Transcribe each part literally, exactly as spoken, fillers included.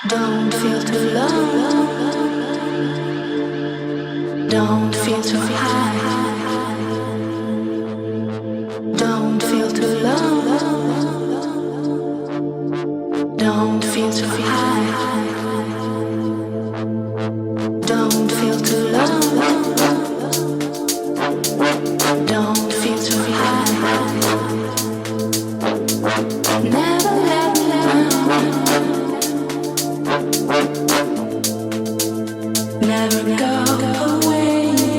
Don't feel too low. Don't feel too high. Don't feel too low. Don't feel too high. Don't feel too low. Don't feel too high. Never let me down. Never go away.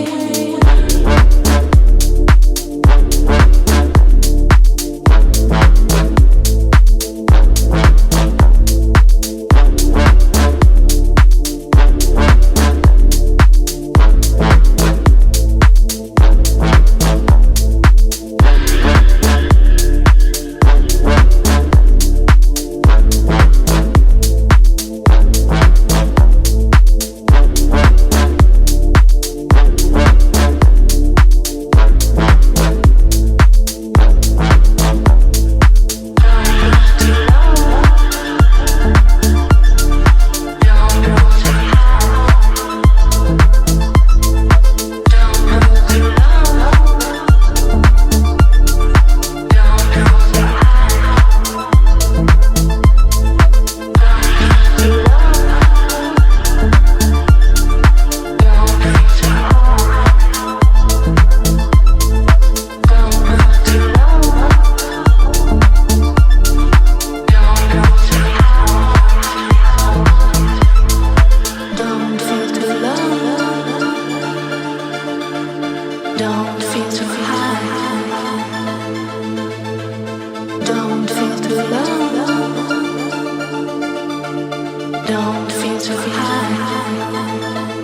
Don't feel too high. Don't feel too low. Don't feel too high.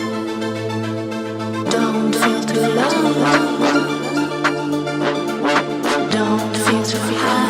Don't feel too low. Don't feel too high.